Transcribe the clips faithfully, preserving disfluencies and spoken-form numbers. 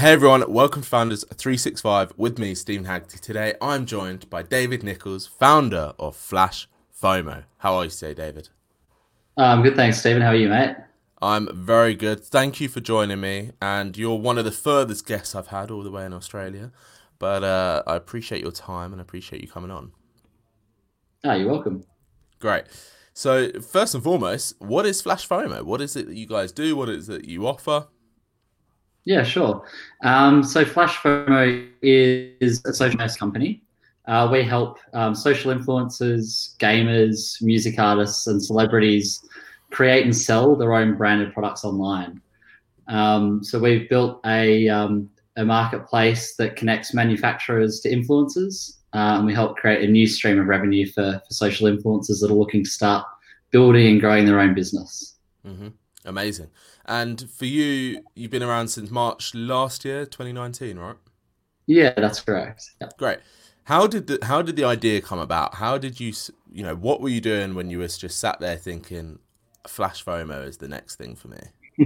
Hey everyone, welcome to Founders three sixty-five with me, Stephen Haggerty. Today I'm joined by David Nichols, founder of Flash FOMO. How are you today, David? Um, good, thanks, Stephen. How are you, mate? I'm very good. Thank you for joining me. And you're one of the furthest guests I've had all the way in Australia. But uh, I appreciate your time and I appreciate you coming on. Ah, you're welcome. Great. So first and foremost, what is Flash FOMO? What is it that you guys do? What is it that you offer? Yeah, sure. Um, so Flash FOMO is a social company. Uh, we help um, social influencers, gamers, music artists, and celebrities create and sell their own branded products online. Um, so we've built a, um, a marketplace that connects manufacturers to influencers, uh, and we help create a new stream of revenue for, for social influencers that are looking to start building and growing their own business. Mm-hmm. Amazing. And for you, you've been around since March last year, twenty nineteen, right? Yeah, that's correct. Yep. Great. How did the how did the idea come about? How did you you know what were you doing when you was just sat there thinking, Flash FOMO is the next thing for me?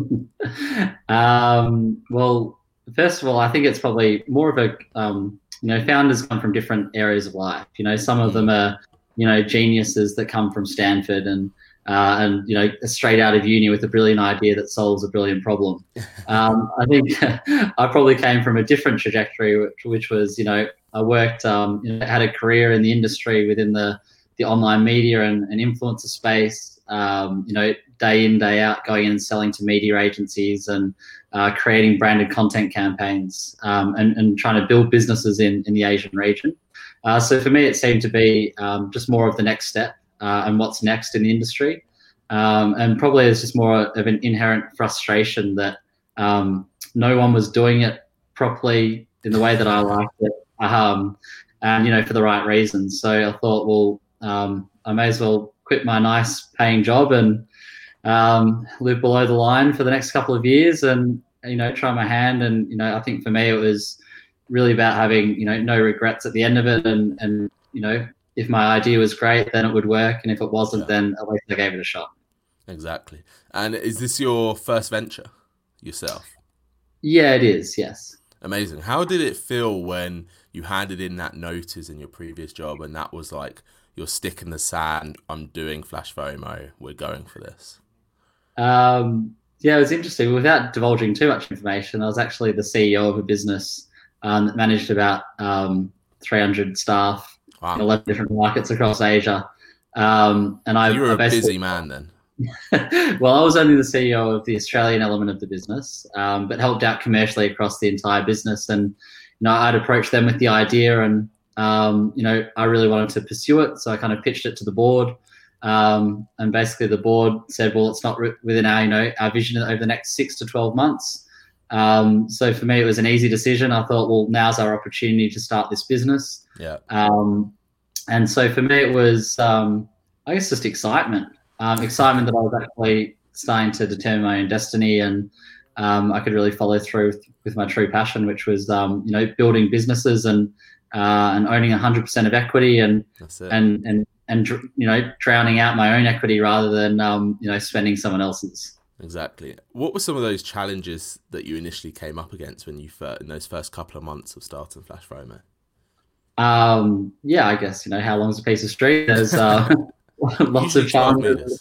um, well, first of all, I think it's probably more of a um, you know founders come from different areas of life. You know, some of them Mm. are you know geniuses that come from Stanford and uh, and you know straight out of uni with a brilliant idea that solves a brilliant problem. Um, I think I probably came from a different trajectory, which, which was you know I worked um, you know, had a career in the industry within the the online media and, and influencer space. Um, you know, day in, day out, going in and selling to media agencies and uh, creating branded content campaigns um, and, and trying to build businesses in, in the Asian region. Uh, so for me, it seemed to be um, just more of the next step uh, and what's next in the industry. Um, and probably it's just more of an inherent frustration that um, no one was doing it properly in the way that I liked it, um, and, you know, for the right reasons. So I thought, well, um, I may as well quit my nice paying job and um, live below the line for the next couple of years and, you know, try my hand. And, you know, I think for me, it was really about having, you know, no regrets at the end of it. And, and, you know, if my idea was great, then it would work. And if it wasn't, Yeah, then at least I gave it a shot. exactly. And is this your first venture yourself? Yeah, it is. Yes. Amazing. How did it feel when you handed in that notice in your previous job and that was like your stick in the sand, I'm doing Flash FOMO, we're going for this? Um, yeah, it was interesting. Without divulging too much information, I was actually the C E O of a business um, that managed about um, three hundred staff in Wow. eleven different markets across Asia. Um, and So I, you were I a basically, busy man then. well, I was only the C E O of the Australian element of the business, um, but helped out commercially across the entire business. And, you know, I'd approached them with the idea and, um, you know, I really wanted to pursue it. So I kind of pitched it to the board. Um, and basically the board said, well, it's not within our, you know, our vision over the next six to twelve months. Um, so for me, it was an easy decision. I thought, well, now's our opportunity to start this business. Yeah. Um, and so for me, it was, um, I guess, just excitement, um, excitement that I was actually starting to determine my own destiny, and um, I could really follow through with, with my true passion, which was, um, you know, building businesses and uh, and owning one hundred percent of equity, and That's it. and and and you know, drowning out my own equity rather than um, you know, spending someone else's. Exactly. What were some of those challenges that you initially came up against when you fir- in those first couple of months of starting Flash FOMO? Um, yeah, I guess, you know, how long's a piece of string? There's uh, lots Usually of twelve challenges. meters.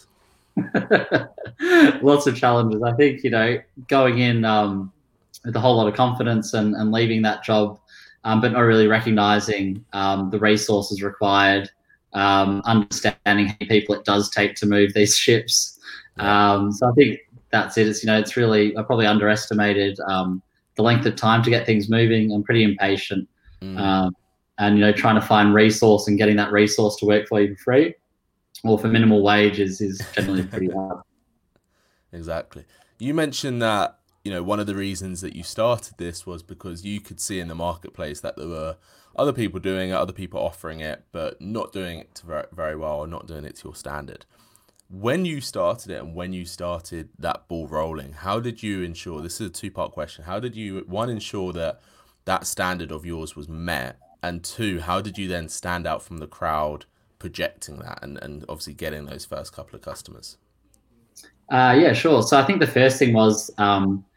Lots of challenges. I think, you know, going in um, with a whole lot of confidence and, and leaving that job, um, but not really recognizing um, the resources required, um, understanding how many people it does take to move these ships. Yeah. Um, so I think that's it. It's, you know, it's really, I probably underestimated um, the length of time to get things moving. I'm pretty impatient. Mm. Um, and, you know, trying to find resource and getting that resource to work for you for free or for minimal wages is generally pretty hard. Exactly. You mentioned that, you know, one of the reasons that you started this was because you could see in the marketplace that there were other people doing it, other people offering it, but not doing it very, very well or not doing it to your standard. When you started it and when you started that ball rolling, how did you ensure, this is a two-part question, how did you, one, ensure that that standard of yours was met? And two, how did you then stand out from the crowd projecting that and, and obviously getting those first couple of customers? Uh, yeah, sure. So I think the first thing was um,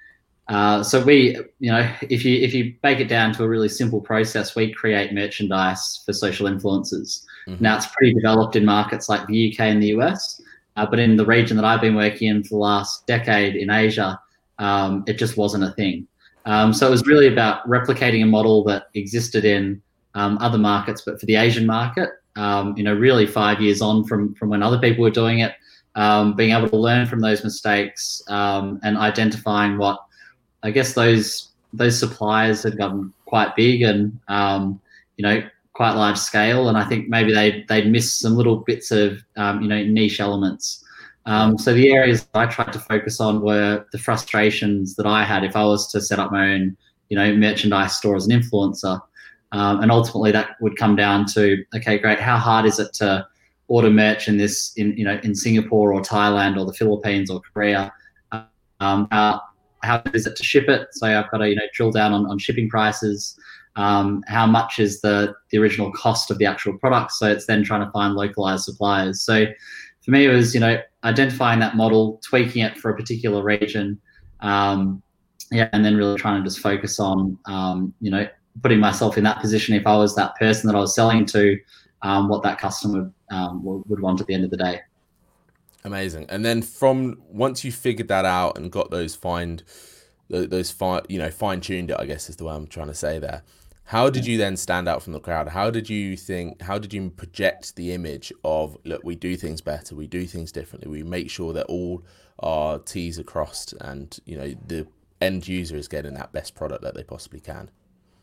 Uh, so we, you know, if you if you break it down to a really simple process, we create merchandise for social influencers. Mm-hmm. Now it's pretty developed in markets like the U K and the U S, uh, but in the region that I've been working in for the last decade in Asia, um, it just wasn't a thing. Um, so it was really about replicating a model that existed in um, other markets, but for the Asian market, um, you know, really five years on from from when other people were doing it, um, being able to learn from those mistakes um, and identifying what I guess those those suppliers had gotten quite big and um, you know quite large scale, and I think maybe they they'd missed some little bits of um, you know niche elements. Um, so the areas I tried to focus on were the frustrations that I had if I was to set up my own you know merchandise store as an influencer, um, and ultimately that would come down to okay, great, how hard is it to order merch in this in you know in Singapore or Thailand or the Philippines or Korea? Um, how, How is it to ship it? So I've got to, you know, drill down on, on shipping prices. Um, how much is the, the original cost of the actual product? So it's then trying to find localized suppliers. So for me, it was, you know, identifying that model, tweaking it for a particular region. Um, yeah. And then really trying to just focus on, um, you know, putting myself in that position. If I was that person that I was selling to, um, what that customer um, would, would want at the end of the day. Amazing. And then from once you figured that out and got those find those fine you know fine tuned it, I guess is the way I'm trying to say there. How did you then stand out from the crowd? How did you think? How did you project the image of look, we do things better, we do things differently, we make sure that all our T's are crossed, and you know the end user is getting that best product that they possibly can?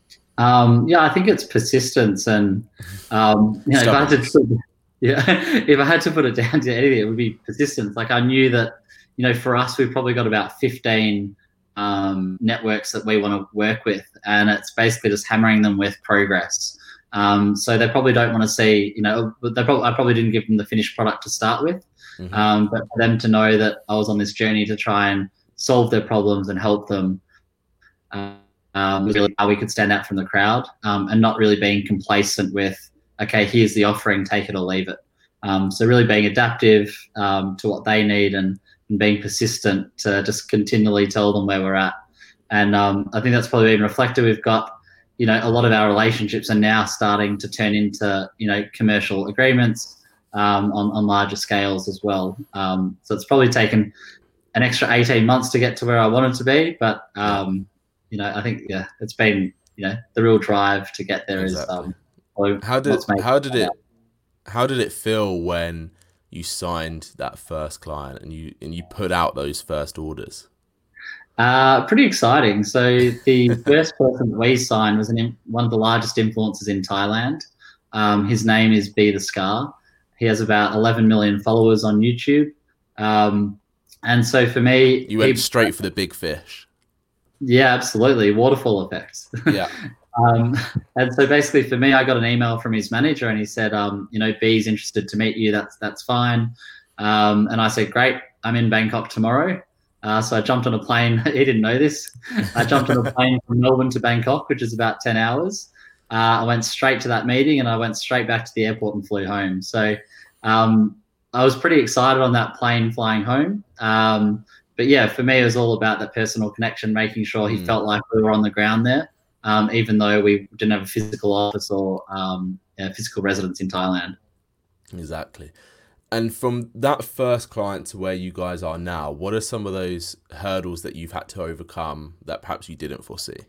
Um, yeah, I think it's persistence, and um, you know, if I had to. Yeah, if I had to put it down to anything, it would be persistence. Like I knew that, you know, for us, we've probably got about fifteen um, networks that we want to work with, and it's basically just hammering them with progress. Um, so they probably don't want to see, you know, they probably, I probably didn't give them the finished product to start with, mm-hmm. um, but for them to know that I was on this journey to try and solve their problems and help them, uh, um, was really how we could stand out from the crowd, um, and not really being complacent with, okay, here's the offering, take it or leave it. Um, so really being adaptive um, to what they need, and, and being persistent to just continually tell them where we're at. And um, I think that's probably been reflected. We've got, you know, a lot of our relationships are now starting to turn into, you know, commercial agreements um, on, on larger scales as well. Um, so it's probably taken an extra eighteen months to get to where I wanted to be. But, um, you know, I think, yeah, it's been, you know, the real drive to get there exactly. is... Um, How did how did it how did it feel when you signed that first client and you and you put out those first orders? Uh, pretty exciting. So the first person that we signed was an, one of the largest influencers in Thailand. Um, his name is Be the Scar. He has about eleven million followers on YouTube. Um, and so for me, you went he, straight for the big fish. Yeah, absolutely. Waterfall effects. Yeah. Um, and so basically for me, I got an email from his manager and he said, um, you know, B's interested to meet you. That's, that's fine. Um, and I said, great, I'm in Bangkok tomorrow. Uh, so I jumped on a plane. He didn't know this. I jumped on a plane from Melbourne to Bangkok, which is about ten hours. Uh, I went straight to that meeting and I went straight back to the airport and flew home. So um, I was pretty excited on that plane flying home. Um, but yeah, for me, it was all about that personal connection, making sure he mm. felt like we were on the ground there. Um, even though we didn't have a physical office or um, a physical residence in Thailand. Exactly. And from that first client to where you guys are now, what are some of those hurdles that you've had to overcome that perhaps you didn't foresee?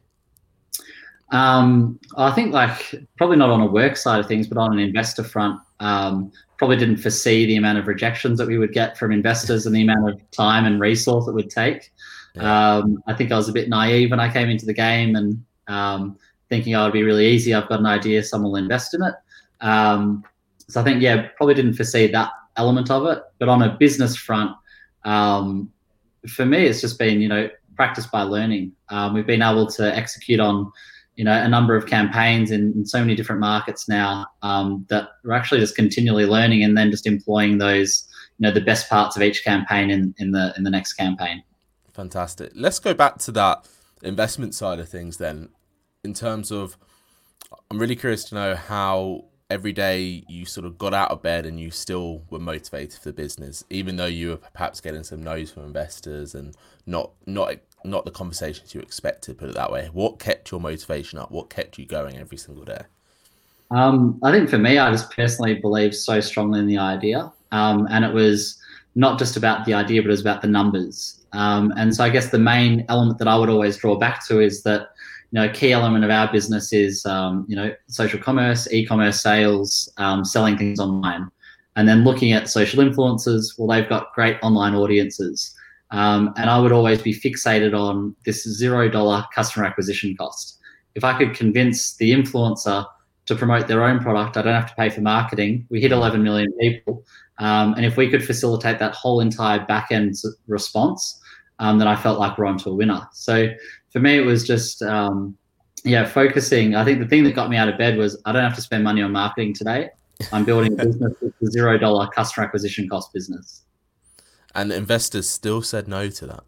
Um, I think like probably not on a work side of things, but on an investor front, um, probably didn't foresee the amount of rejections that we would get from investors and the amount of time and resource it would take. Yeah. Um, I think I was a bit naive when I came into the game and Um, thinking oh, it'd be really easy. I've got an idea, someone will invest in it. Um, so I think, yeah, probably didn't foresee that element of it. But on a business front, um, for me, it's just been, you know, practice by learning. Um, we've been able to execute on, you know, a number of campaigns in, in so many different markets now um, that we're actually just continually learning and then just employing those, you know, the best parts of each campaign in, in the in the next campaign. Fantastic. Let's go back to that investment side of things then. In terms of, I'm really curious to know how every day you sort of got out of bed and you still were motivated for the business, even though you were perhaps getting some no's from investors and not not not the conversations you expected, put it that way. What kept your motivation up? What kept you going every single day? Um, I think for me, I just personally believe so strongly in the idea. Um, and it was not just about the idea, but it was about the numbers. Um, and so I guess the main element that I would always draw back to is that, you know, a key element of our business is, um, you know, social commerce, e-commerce sales, um, selling things online. And then looking at social influencers, well, they've got great online audiences. Um, and I would always be fixated on this zero dollar customer acquisition cost. If I could convince the influencer to promote their own product, I don't have to pay for marketing. We hit eleven million people. Um, and if we could facilitate that whole entire back-end response, um, then I felt like we're onto a winner. So for me, it was just, um, yeah, focusing. I think the thing that got me out of bed was I don't have to spend money on marketing today. I'm building a business with a zero dollar customer acquisition cost business. And investors still said no to that.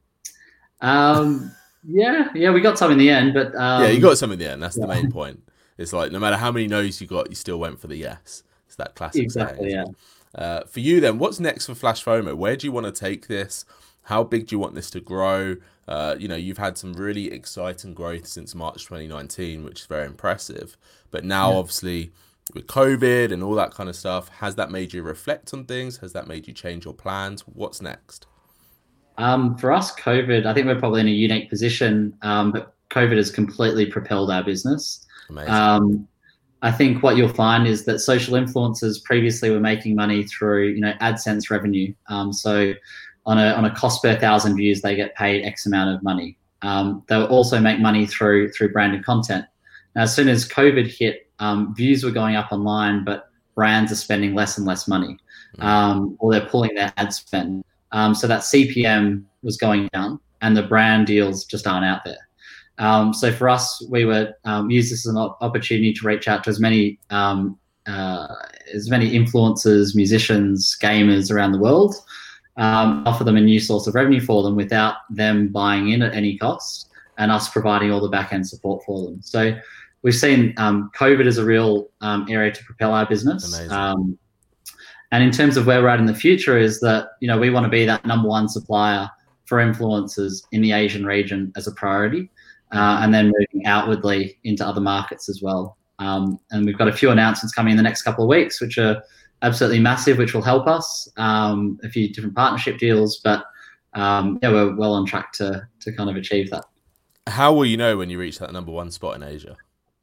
Um, yeah, yeah, we got some in the end, but um, yeah, you got some in the end. That's yeah. the main point. It's like no matter how many no's you got, you still went for the yes. It's that classic exactly, saying. Yeah. Uh, for you then, what's next for Flash FOMO? Where do you want to take this? How big do you want this to grow? Uh, you know, you've had some really exciting growth since March twenty nineteen, which is very impressive. But now, yeah. obviously, with COVID and all that kind of stuff, has that made you reflect on things? Has that made you change your plans? What's next? Um, for us, COVID, I think we're probably in a unique position, um, but COVID has completely propelled our business. Amazing. Um, I think what you'll find is that social influencers previously were making money through, you know, AdSense revenue. Um, so on a on a cost per thousand views, they get paid X amount of money. Um, they'll also make money through through branded content. Now, as soon as COVID hit, um, views were going up online, but brands are spending less and less money, um, or they're pulling their ad spend. Um, so that C P M was going down, and the brand deals just aren't out there. Um, so for us, we were um, use this as an opportunity to reach out to as many um, uh, as many influencers, musicians, gamers around the world, um, offer them a new source of revenue for them without them buying in at any cost, and us providing all the back end support for them. So we've seen um, COVID as a real um, area to propel our business. Um, and in terms of where we're at in the future is that, you know, we want to be that number one supplier for influencers in the Asian region as a priority. Uh, and then moving outwardly into other markets as well. Um, and we've got a few announcements coming in the next couple of weeks, which are absolutely massive, which will help us. Um, a few different partnership deals, but um, yeah, we're well on track to to kind of achieve that. How will you know when you reach that number one spot in Asia?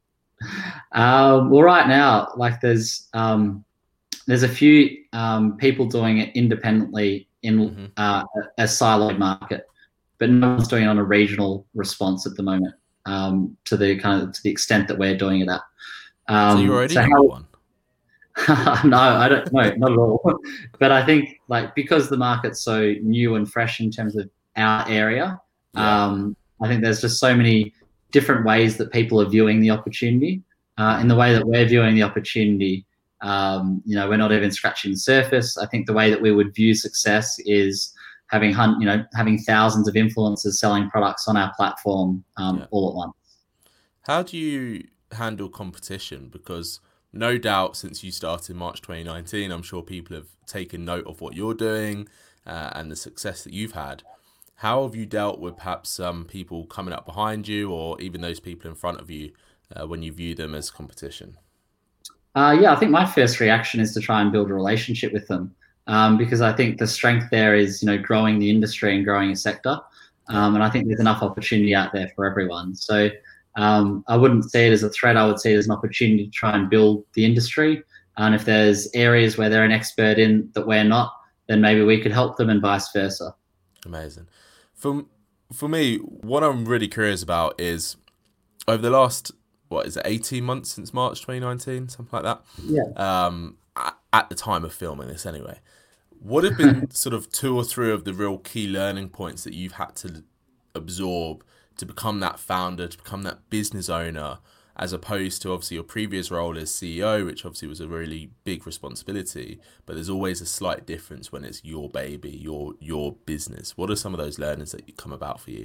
Um, well, right now, like there's um, there's a few um, people doing it independently in mm-hmm. uh, a, a siloed market. But no one's doing it on a regional response at the moment, um, to the kind of to the extent that we're doing it at. Um, so you're already so number how, one? No, I don't. No, not at all. But I think like because the market's so new and fresh in terms of our area, yeah. um, I think there's just so many different ways that people are viewing the opportunity. Uh, in the way that we're viewing the opportunity, um, you know, we're not even scratching the surface. I think the way that we would view success is having, you know, having thousands of influencers selling products on our platform um, yeah. all at once. How do you handle competition? Because no doubt since you started in March twenty nineteen, I'm sure people have taken note of what you're doing uh, and the success that you've had. How have you dealt with perhaps some people coming up behind you or even those people in front of you uh, when you view them as competition? Uh, yeah, I think my first reaction is to try and build a relationship with them. Um, because I think the strength there is, you know, growing the industry and growing a sector. Um, and I think there's enough opportunity out there for everyone. So um, I wouldn't see it as a threat. I would see it as an opportunity to try and build the industry. And if there's areas where they're an expert in that we're not, then maybe we could help them and vice versa. Amazing. For, for me, what I'm really curious about is over the last, what is it, eighteen months since March twenty nineteen, something like that? Yeah. Um, at the time of filming this anyway. What have been sort of two or three of the real key learning points that you've had to absorb to become that founder, to become that business owner, as opposed to obviously your previous role as C E O, which obviously was a really big responsibility, but there's always a slight difference when it's your baby, your your business. What are some of those learnings that come about for you?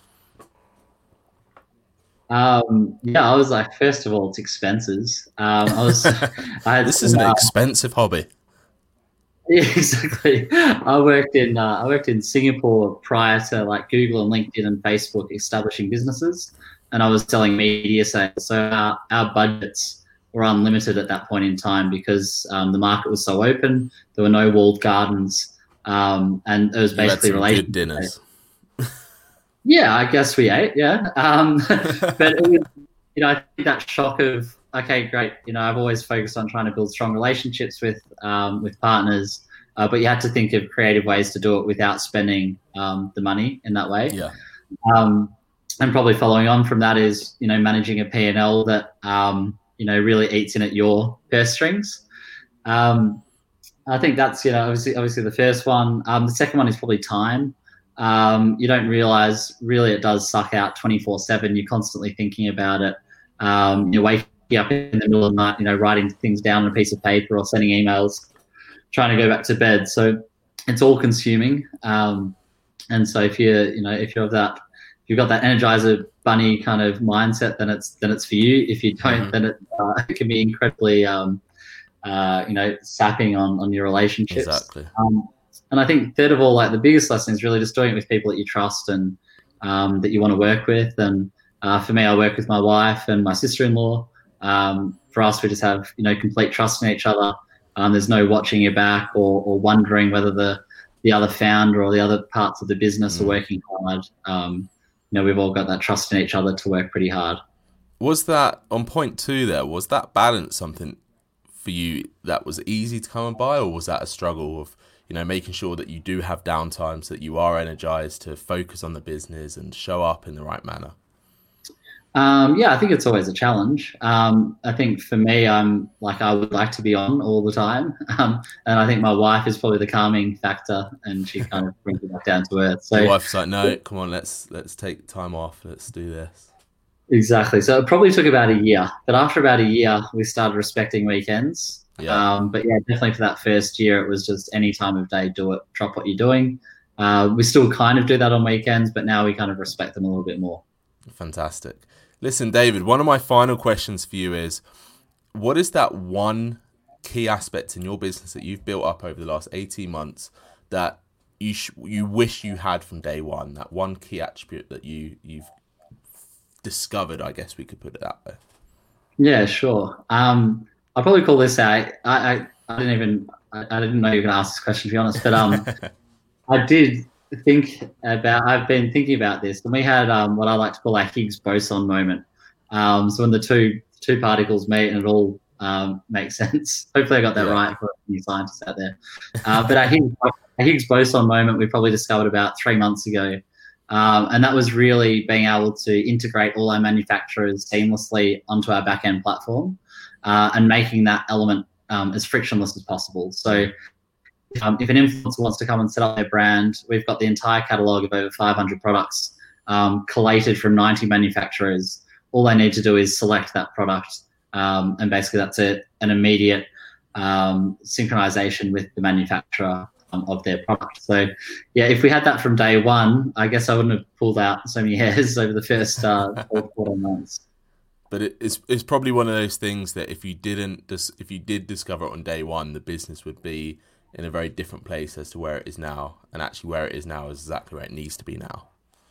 Um, yeah, I was like, first of all, it's expenses. Um, I was, I had this is an uh, expensive hobby. Yeah, exactly. I worked in uh, I worked in Singapore prior to like Google and LinkedIn and Facebook establishing businesses, and I was selling media sales. So our, our budgets were unlimited at that point in time because um, the market was so open. There were no walled gardens, um, and it was You had basically some relationship. good dinners. Yeah, I guess we ate. Yeah, um, but it was, you know, I think that shock of okay, great. You know, I've always focused on trying to build strong relationships with um, with partners, uh, but you had to think of creative ways to do it without spending um, the money in that way. Yeah. Um, and probably following on from that is you know managing a P and L that um, you know really eats in at your purse strings. Um, I think that's you know obviously obviously the first one. Um, the second one is probably time. Um, you don't realize really it does suck out twenty-four seven. You're constantly thinking about it. Um, you're waking up in the middle of the night, you know, writing things down on a piece of paper or sending emails, trying to go back to bed. So it's all consuming. Um, and so if you're, you know, if you're of that, if you've got that Energizer Bunny kind of mindset, then it's then it's for you. If you don't, mm-hmm. then it, uh, it can be incredibly, um, uh, you know, sapping on on your relationships. Exactly. Um, and I think third of all, like the biggest lesson is really just doing it with people that you trust and um, that you want to work with. And uh, for me, I work with my wife and my sister-in-law. Um, for us, we just have you know complete trust in each other. Um, there's no watching your back or, or wondering whether the the other founder or the other parts of the business mm. are working hard. Um, you know, we've all got that trust in each other to work pretty hard. Was that on point two there? Was that balance something for you that was easy to come by, or was that a struggle of you know making sure that you do have downtimes, that you are energized to focus on the business and show up in the right manner? Um, yeah, I think it's always a challenge. Um, I think for me, I'm like I would like to be on all the time, um, and I think my wife is probably the calming factor, and she kind of brings it back down to earth. So your wife's like, no, come on, let's let's take time off, let's do this. Exactly. So it probably took about a year, but after about a year, we started respecting weekends. Yeah. Um, but yeah, definitely for that first year, it was just any time of day, do it, drop what you're doing. Uh, we still kind of do that on weekends, but now we kind of respect them a little bit more. Fantastic. Listen, David, one of my final questions for you is, what is that one key aspect in your business that you've built up over the last eighteen months that you sh- you wish you had from day one? That one key attribute that you, you've discovered, I guess we could put it that way. Yeah, sure. Um, I'll probably call this out. I, I, I didn't even, I, I didn't know you were going to ask this question, to be honest, but um, I did think about, I've been thinking about this, and we had um, what I like to call our Higgs boson moment. Um, so when the two two particles meet and it all um, makes sense. Hopefully I got that yeah. right for any scientists out there. Uh, but our Higgs, our Higgs boson moment we probably discovered about three months ago. Um, and that was really being able to integrate all our manufacturers seamlessly onto our back-end platform uh, and making that element um, as frictionless as possible. So Um, if an influencer wants to come and set up their brand, we've got the entire catalogue of over five hundred products um, collated from ninety manufacturers. All they need to do is select that product, um, and basically that's a, an immediate um, synchronization with the manufacturer um, of their product. So, yeah, if we had that from day one, I guess I wouldn't have pulled out so many hairs over the first uh, four, four months. But it, it's it's probably one of those things that if you didn't dis- if you did discover it on day one, the business would be in a very different place as to where it is now, and actually where it is now is exactly where it needs to be now.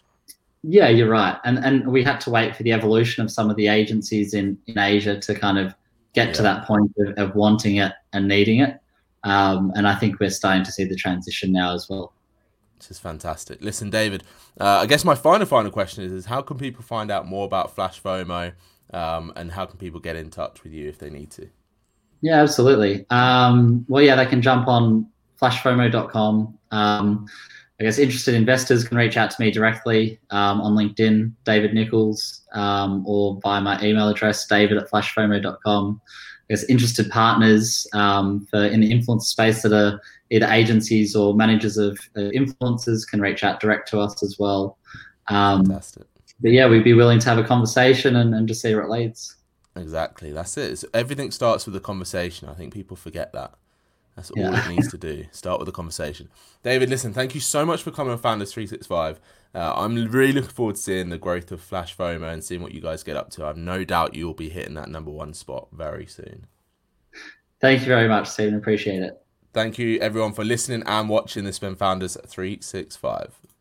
Yeah, you're right. And and we had to wait for the evolution of some of the agencies in, in Asia to kind of get yeah. to that point of, of wanting it and needing it. Um, and I think we're starting to see the transition now as well. This is fantastic. Listen, David, uh, I guess my final, final question is, is how can people find out more about Flash FOMO, um, and how can people get in touch with you if they need to? Yeah, absolutely. Um, well, yeah, they can jump on flash fomo dot com. Um, I guess interested investors can reach out to me directly um, on LinkedIn, David Nichols, um, or via my email address, david at flash fomo dot com. I guess interested partners um, for in the influencer space that are either agencies or managers of uh, influencers can reach out direct to us as well. Um, Fantastic. But yeah, we'd be willing to have a conversation and, and just see where it leads. Exactly. That's it. It's, everything starts with a conversation. I think people forget that. That's all yeah. it needs to do. Start with a conversation. David, listen, thank you so much for coming on Founders three sixty-five. Uh, I'm really looking forward to seeing the growth of Flash FOMO and seeing what you guys get up to. I have no doubt you'll be hitting that number one spot very soon. Thank you very much, Stephen. Appreciate it. Thank you, everyone, for listening and watching. This has been Founders three sixty-five.